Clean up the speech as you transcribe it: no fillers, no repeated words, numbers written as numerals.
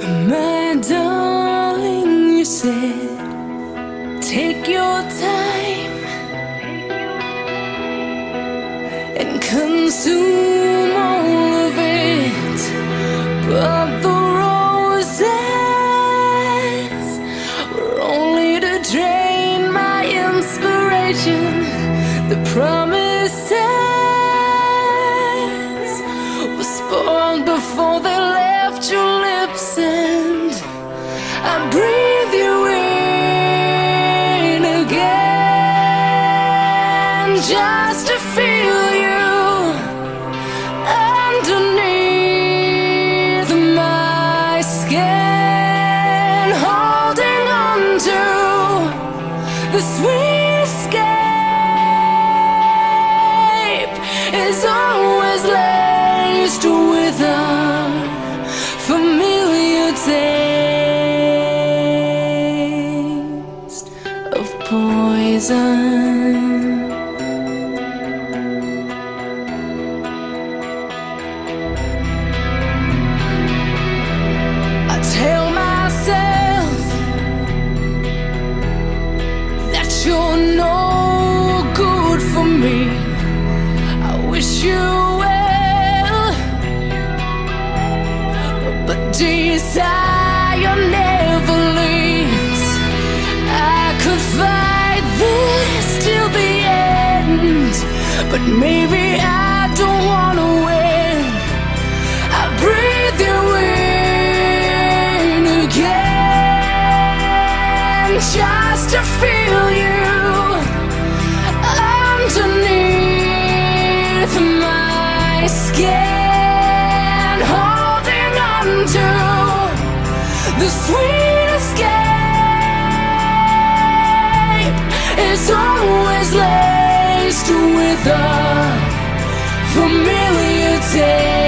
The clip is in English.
My darling, you said, take your time and consume all of it. But the roses were only to drain my inspiration. The promises were spoiled before they left your lips, and I breathe you in again just to feel you underneath my skin, holding on to the sweet escape is always laced with a familiar taste of poison. I tell myself that you're no good for me. I wish you well, but desire never leaves. I could fight this till the end, but maybe I don't wanna win. I breathe you in again just to feel you underneath my skin, holding on to the sweet escape is always laced with a familiar taste